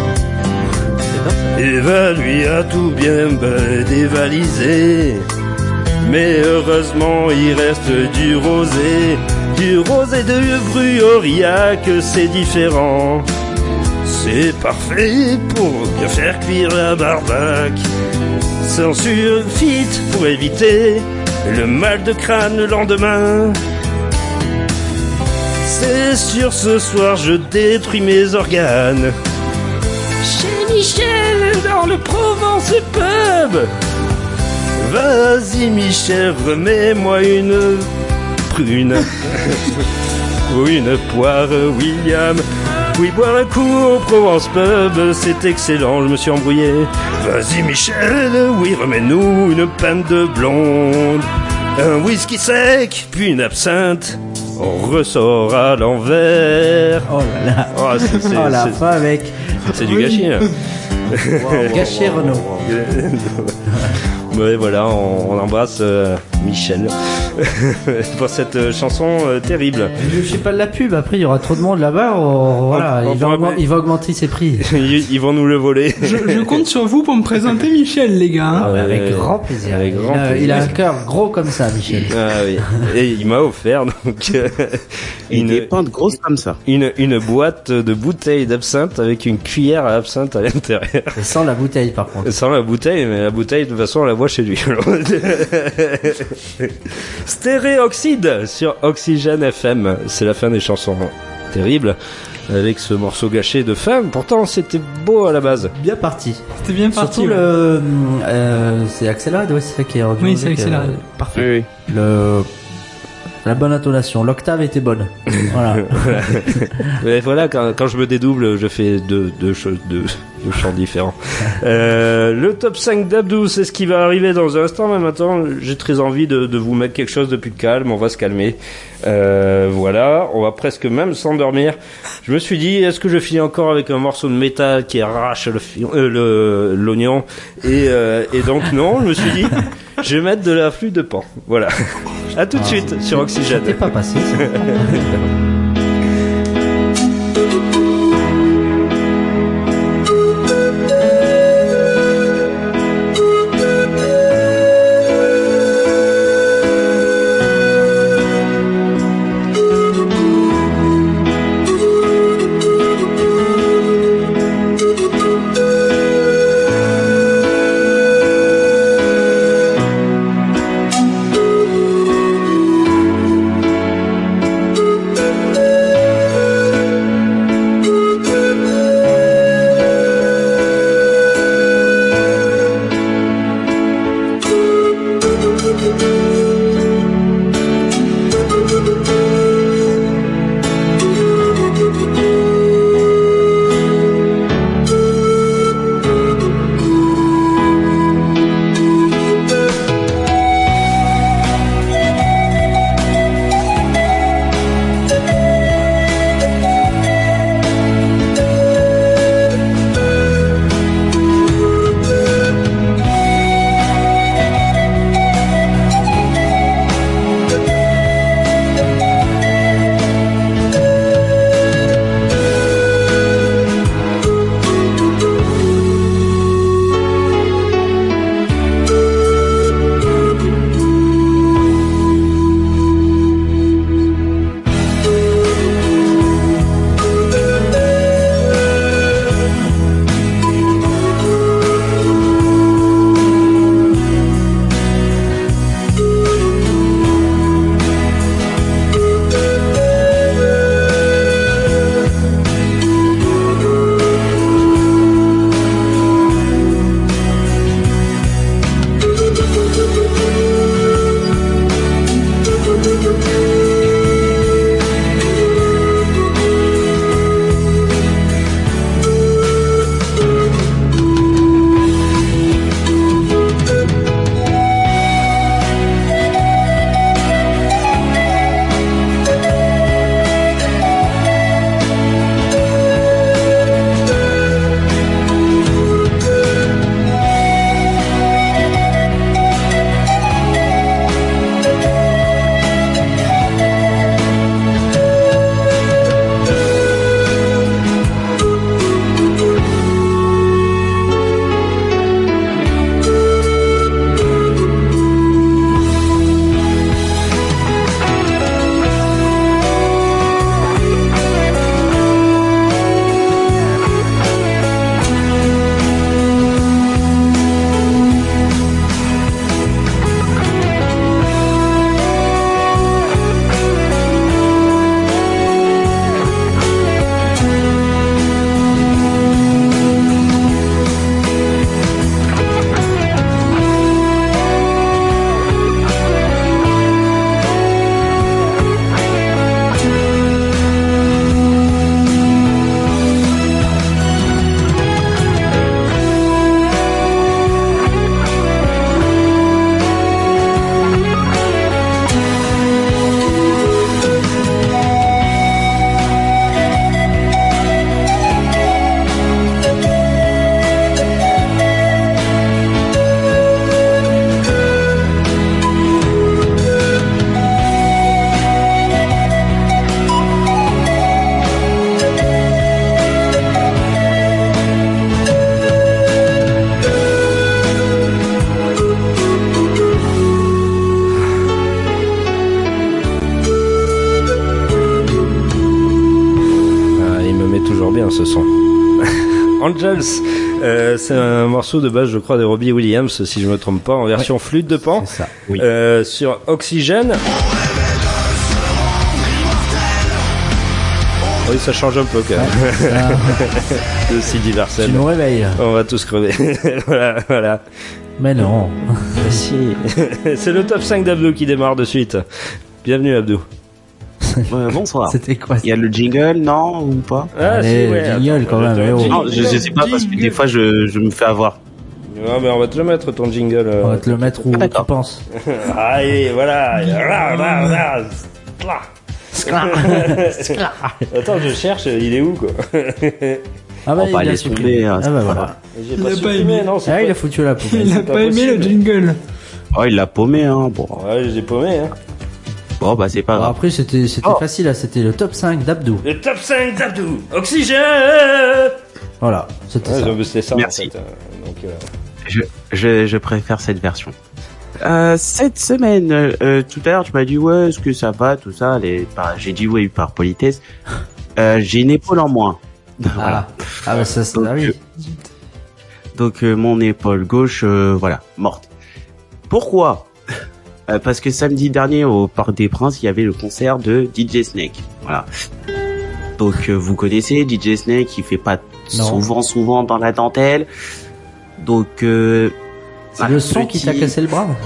Eva lui a tout bien dévalisé, mais heureusement il reste du rosé de Bruauriac, c'est différent. C'est parfait pour bien faire cuire la barbaque, sans sulfite pour éviter le mal de crâne le lendemain. C'est sûr ce soir je détruis mes organes chez Michel dans le Provence Pub. Vas-y Michel, remets-moi une prune ou une poire William. Oui, boire un coup au Provence Pub, c'est excellent, je me suis embrouillé. Vas-y Michel, oui, remets-nous une pinte de blonde, un whisky sec, puis une absinthe, on ressort à l'envers. Oh là là. Oh, la fin avec. C'est du gâchis. Hein. Gâché Renaud. Ouais, voilà, on embrasse Michel pour cette chanson terrible. Je sais pas de la pub, après il y aura trop de monde là-bas, voilà, il va augmenter ses prix. Ils vont nous le voler. Je compte sur vous pour me présenter Michel, les gars. Hein. Ah ouais, avec grand plaisir. Il a un cœur gros comme ça, Michel. Ah oui. Et il m'a offert donc des pintes grosses comme ça. Une boîte de bouteilles d'absinthe avec une cuillère à absinthe à l'intérieur. Et sans la bouteille par contre. Sans la bouteille, mais la bouteille de toute façon on la voit chez lui. Stéréoxyde sur Oxygène FM. C'est la fin des chansons terribles avec ce morceau gâché de femme. Pourtant c'était beau à la base. Bien parti. C'était bien parti. Surtout c'est Axelrad, ouais, c'est ça qui est rendu. Oui, c'est Axelrad. Parfait. Oui. La bonne intonation, l'octave était bonne. Voilà. Mais voilà, quand je me dédouble, je fais deux chants différents. Le top 5 d'Abdou, c'est ce qui va arriver dans un instant. Mais maintenant, j'ai très envie de vous mettre quelque chose de plus calme. On va se calmer. Voilà, on va presque même s'endormir. Je me suis dit, est-ce que je finis encore avec un morceau de métal qui arrache l'oignon et donc non, je me suis dit, je vais mettre de la flûte de Pan. Voilà. À tout de suite sur Oxygène. C'était pas passé. ce son. Angels, c'est un morceau de base, je crois, de Robbie Williams, si je me trompe pas, en version flûte de Pan. C'est ça. Oui. Sur Oxygène. Oui, ça change un peu quand même. De Sidi Tu Varsel. nous réveilles. On va tous crever. voilà. Mais non. Mais si. C'est le top 5 d'Abdou qui démarre de suite. Bienvenue Abdou. Bonsoir. C'était quoi? Il y a le jingle, non, ou pas? Allez, le jingle, quand même, eh oh. Non, je sais pas, parce que des fois, je me fais avoir. Non, mais on va te le mettre, ton jingle. On va te le mettre où tu d'accord. penses. Allez, voilà. Attends, je cherche, il est où, quoi? Ah bah, On va il a aller supprimé. tomber, hein, Ah bah c'est voilà. pas J'ai Il pas a pas supprimé, aimé. non, c'est Ah, pas... il a foutu la poubelle. Il a c'est pas pas aimé le possible. jingle. Oh, il l'a paumé, hein. Bon, Ouais, j'ai paumé, hein. bon bah, c'est pas Bon, grave. après, c'était Oh. facile, là. C'était le top 5 d'Abdou. Le top 5 d'Abdou. Oxygène. Voilà. C'était ça. C'était ça, Merci. en fait. Donc, Je préfère cette version. Cette semaine, tout à l'heure, tu m'as dit ouais, est-ce que ça va, tout ça. J'ai dit oui par politesse. J'ai une épaule en moins. Voilà. Ah bah, ça, c'est, Donc, ah oui. Donc mon épaule gauche, voilà, morte. Pourquoi Parce que samedi dernier au Parc des Princes, il y avait le concert de DJ Snake. Voilà. Donc vous connaissez DJ Snake, il fait pas Non. souvent dans la dentelle. Donc C'est le son qui t'a cassé le bras.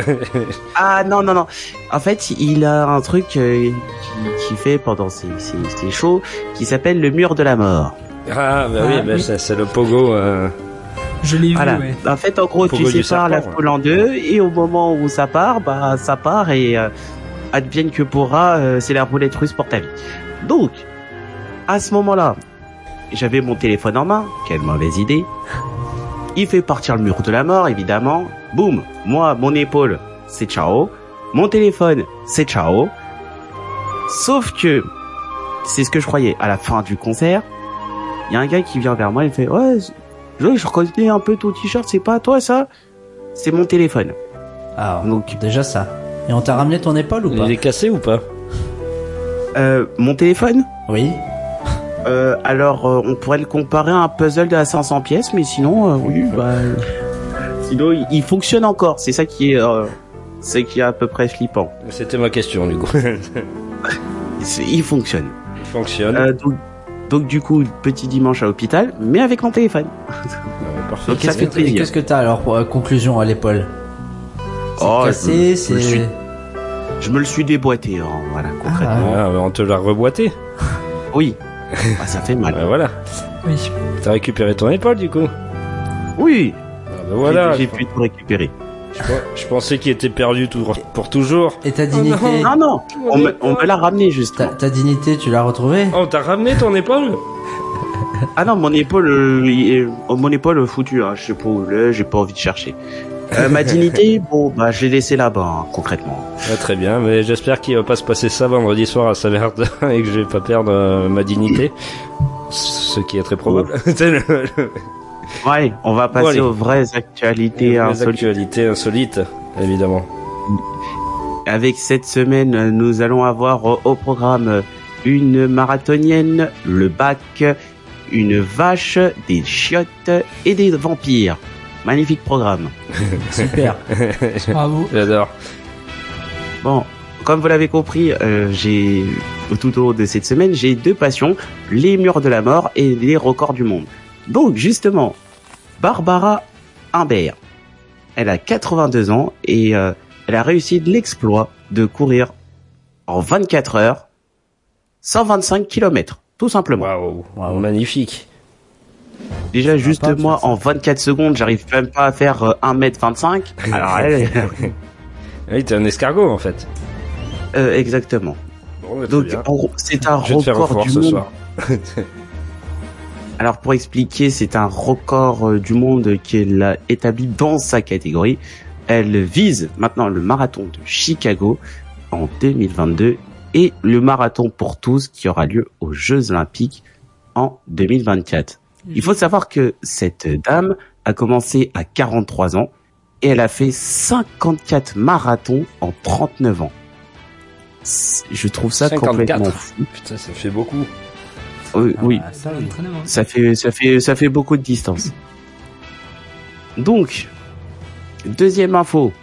Ah non. En fait, il a un truc qui fait pendant ses shows qui s'appelle le mur de la mort. Ah, bah oui, Ah, bah, oui. c'est le pogo. Je l'ai vu, Voilà. ouais. En fait, en gros, Pogo tu du sépares la serpent, foule en deux et au moment où ça part, bah ça part et advienne que pourra, c'est la roulette russe pour ta vie. Donc, à ce moment-là, j'avais mon téléphone en main. Quelle mauvaise idée. Il fait partir le mur de la mort, évidemment. Boum. Moi, mon épaule, c'est ciao. Mon téléphone, c'est ciao. Sauf que, c'est ce que je croyais. À la fin du concert, il y a un gars qui vient vers moi, il fait, ouais, je reconnais un peu ton t-shirt, c'est pas toi ça? C'est mon téléphone. Ah, Donc, déjà ça. Et on t'a ramené ton épaule ou pas? Il est cassé ou pas? mon téléphone? Oui. Alors, on pourrait le comparer à un puzzle à 500 pièces, mais sinon, oui, bah, sinon, il fonctionne encore. C'est ça qui est à peu près flippant. C'était ma question, du coup. Il fonctionne. Il fonctionne. Donc, du coup, petit dimanche à l'hôpital, mais avec mon téléphone. Parfait. Donc, ça fait plaisir. Qu'est-ce que t'as alors pour conclusion à l'épaule? C'est Oh, cassé, je me le c'est... suis- Je me le suis déboîté, hein, voilà, concrètement. Ah, mais on te l'a reboîté. Oui. Ah, ça fait mal. Bah, voilà. Oui. T'as récupéré ton épaule, du coup. Oui. Ah, bah, voilà. J'ai pu tout récupérer. Je pensais qu'il était perdu pour toujours. Et ta dignité, Non, on me l'a ramené justement. ta dignité, tu l'as retrouvée? Oh, t'as ramené ton épaule? Ah non, mon épaule foutue, hein. Je sais pas où elle est, j'ai pas envie de chercher. Ma dignité, bon, bah, je l'ai laissée là-bas, hein, concrètement. Ah, très bien, mais j'espère qu'il va pas se passer ça vendredi soir à Saverne et que je vais pas perdre ma dignité. Ce qui est très probable. Ouais, on va Bon, passer allez. aux vraies actualités Les insolites. actualités insolites, évidemment. Avec cette semaine, nous allons avoir au programme une marathonienne, le bac, une vache, des chiottes et des vampires. Magnifique programme. Super. Bravo. J'adore. Bon, comme vous l'avez compris, tout au long de cette semaine, j'ai deux passions, les murs de la mort et les records du monde. Donc, justement, Barbara Humbert, elle a 82 ans et elle a réussi l'exploit de courir en 24 heures 125 km, tout simplement. Waouh. Magnifique. Déjà, juste pas de moi, faire ça. en 24 secondes, j'arrive même pas à faire 1m25. Alors, elle, Oui, t'es un escargot, en fait. exactement. Bon, bah, très Donc, bien. en gros, c'est un Je vais te faire record fort du ce monde. soir. Alors pour expliquer, c'est un record du monde qu'elle a établi dans sa catégorie. Elle vise maintenant le marathon de Chicago en 2022 et le marathon pour tous qui aura lieu aux Jeux Olympiques en 2024. Il faut savoir que cette dame a commencé à 43 ans et elle a fait 54 marathons en 39 ans. Je trouve ça 54. complètement fou. Putain, ça fait beaucoup. Oui. Ah, ça, oui. L'entraînement. Ça fait beaucoup de distance. Donc, deuxième info.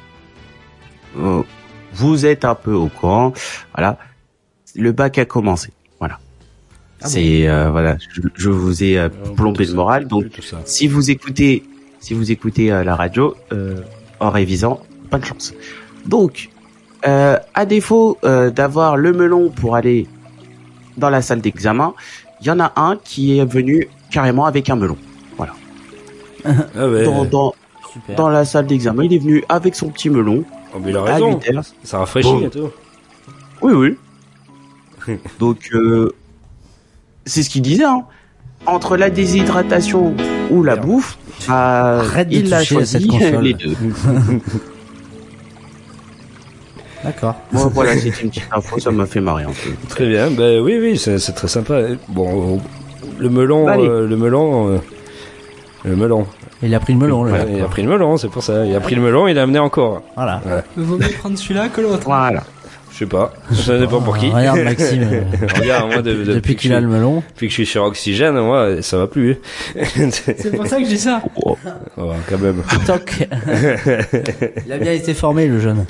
Vous êtes un peu au courant. Voilà. Le bac a commencé. Voilà. Voilà. Je vous ai plombé le moral. Donc, si vous écoutez la radio, en révisant, pas de chance. Donc, à défaut d'avoir le melon pour aller dans la salle d'examen, il y en a un qui est venu carrément avec un melon. Voilà. Ah ouais. Dans la salle d'examen, il est venu avec son petit melon. Oh, mais il a à raison. 8 heures. Ça rafraîchit Bon. et tout. Oui. Donc, c'est ce qu'il disait, hein. Entre la déshydratation ou la bouffe, Arrête de il a toucher à cette choisi console. les deux. D'accord. Moi, voilà, c'était une petite info, ça m'a fait marrer un peu. Très bien. Ben oui, c'est très sympa. Bon, le melon, Allez. le melon. Il a pris le melon, là. Ouais, il a pris le melon, c'est pour ça. Il a pris le melon, il a amené encore. Voilà. Vaut mieux prendre celui-là que l'autre. Voilà. Je sais pas. Ça dépend pour qui. Regarde Maxime. Regarde, moi, Depuis qu'il a le melon. Depuis que je suis sur Oxygène, moi, ça va plus. C'est pour ça que je dis ça. Oh, quand même. Toc. Il a bien été formé, le jeune.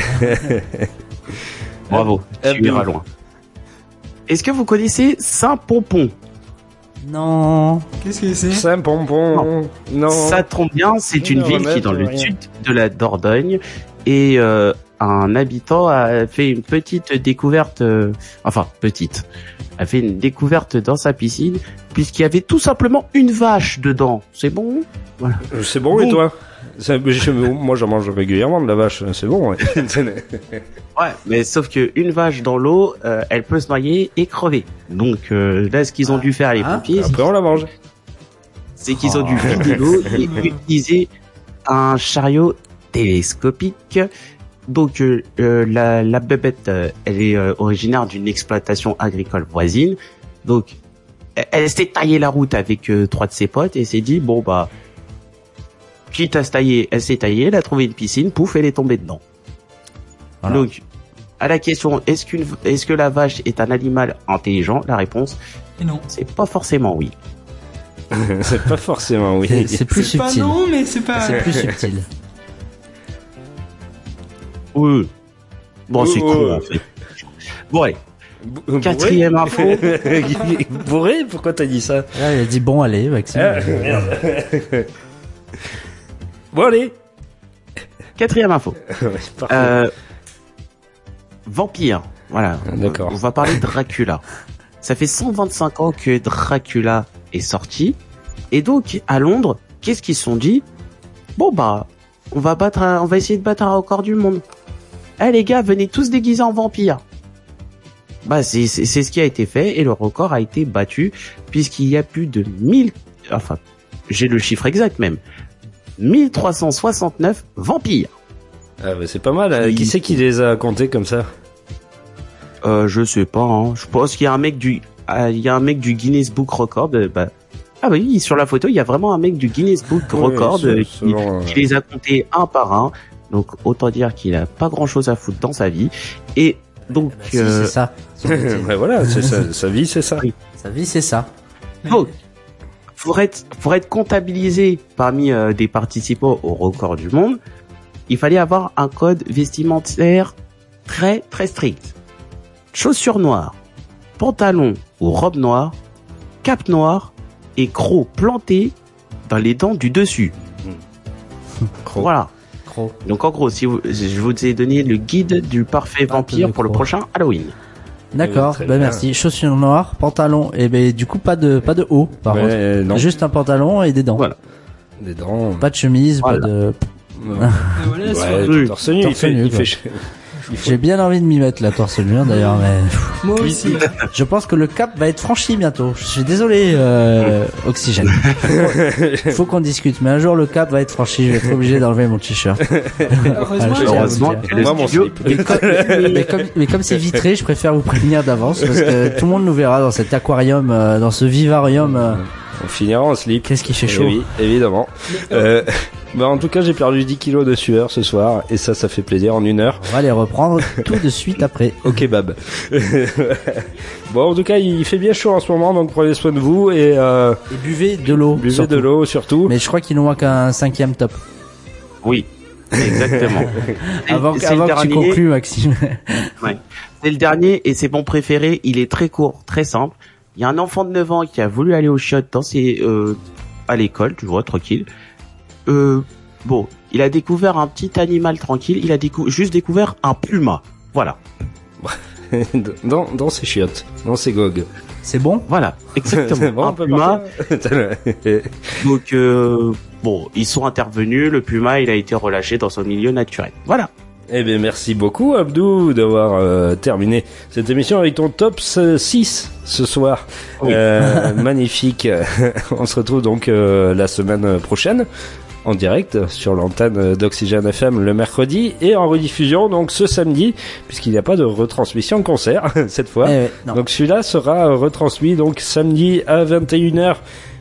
Bravo, tu iras loin. Est-ce que vous connaissez Saint-Pompon? Non. Qu'est-ce que c'est? C'est un pompon. Non. Ça tombe bien, c'est une Non, ville qui est dans le rien. sud de la Dordogne et un habitant a fait une petite découverte, a fait une découverte dans sa piscine puisqu'il y avait tout simplement une vache dedans. C'est bon? Voilà. C'est bon, et toi? Moi, j'en mange régulièrement de la vache. C'est bon, ouais. Ouais, mais sauf que une vache dans l'eau, elle peut se noyer et crever. Donc là, ce qu'ils ont dû faire les pompiers, Après, on la mange. c'est qu'ils ont dû vider l'eau et utiliser un chariot télescopique. Donc la bébête, elle est originaire d'une exploitation agricole voisine. Donc elle s'est taillé la route avec 3 de ses potes et s'est dit bon bah quitte à se tailler, elle s'est taillée, elle a trouvé une piscine, pouf, elle est tombée dedans. Voilà. Donc à la question est-ce que la vache est un animal intelligent, la réponse Et non. c'est pas forcément oui. C'est pas forcément, oui. C'est plus C'est pas subtil. non, mais c'est pas. C'est plus subtil. Oui. Bon, c'est con en fait. Bon allez. Quatrième info. Bourré? Pourquoi t'as dit ça? Là, il a dit bon, allez, Maxime. Ah, merde. Bon, allez. Quatrième info. Ouais, parfait. Vampire. Voilà. D'accord. On va parler de Dracula. Ça fait 125 ans que Dracula est sorti. Et donc, à Londres, qu'est-ce qu'ils se sont dit? Bon, bah, on va essayer de battre un record du monde. Eh, les gars, venez tous déguisés en vampire. Bah, c'est ce qui a été fait et le record a été battu puisqu'il y a plus de 1000, enfin, j'ai le chiffre exact même. 1369 vampires. Ah, bah, c'est pas mal. Qui c'est qui les a comptés comme ça? Je sais pas, hein. Je pense qu'il y a un mec du Guinness Book Record, ah oui, sur la photo, il y a vraiment un mec du Guinness Book Record qui les a comptés un par un. Donc, autant dire qu'il a pas grand chose à foutre dans sa vie. Et donc, Si, c'est ça. Ouais, voilà, c'est ça, sa vie, c'est ça. Sa vie, c'est ça. donc, pour être comptabilisé parmi des participants au record du monde, il fallait avoir un code vestimentaire très très strict. Chaussures noires, pantalon ou robe noire, cape noire et crocs plantés dans les dents du dessus. Voilà. Gros. Donc en gros, je vous ai donné le guide du parfait vampire pour le prochain Halloween. D'accord, très bah bien. merci. Chaussures noires, pantalon, et ben du coup pas de haut par Ouais, contre. non. Juste un pantalon et des dents. Voilà. Des dents. Pas de chemise, Voilà. pas de. Non. Ah, voilà, c'est- Ouais, torse nu, Torse nu, il quoi. fait ch- J'ai bien envie de m'y mettre la torse nu d'ailleurs, mais Moi aussi. je pense que le cap va être franchi bientôt. Je suis désolé, Oxygène. Faut qu'on discute, mais un jour le cap va être franchi. Je vais être obligé d'enlever mon t-shirt. Heureusement, je tiens à vous Heureusement dire. que le Moi, mon studio slip. Mais comme c'est vitré, je préfère vous prévenir d'avance parce que tout le monde nous verra dans cet aquarium, dans ce vivarium On finira en slip. Qu'est-ce qui fait chaud? Oui, évidemment. En tout cas, j'ai perdu 10 kilos de sueur ce soir, et ça fait plaisir en 1 heure. On va les reprendre tout de suite après. Au kebab. Bon, en tout cas, il fait bien chaud en ce moment, donc prenez soin de vous et buvez de l'eau. Buvez de l'eau surtout. Mais je crois qu'il nous manque un 5e top. Oui, exactement. avant que tu conclues, Maxime. Ouais. C'est le dernier et c'est mon préféré. Il est très court, très simple. Il y a un enfant de 9 ans qui a voulu aller au shot à l'école, tu vois, tranquille. Il a découvert un petit animal tranquille. Il a juste découvert un puma. Voilà. dans ses chiottes, dans ses gogues. C'est bon? Voilà, exactement. Bon, un puma. Donc, ils sont intervenus. Le puma, il a été relâché dans son milieu naturel. Voilà. Eh bien, merci beaucoup, Abdou, d'avoir terminé cette émission avec ton top 6 ce soir. Oui. Magnifique. On se retrouve donc la semaine prochaine en direct sur l'antenne d'Oxygène FM le mercredi et en rediffusion donc ce samedi, puisqu'il n'y a pas de retransmission concert cette fois. Donc celui-là sera retransmis donc samedi à 21h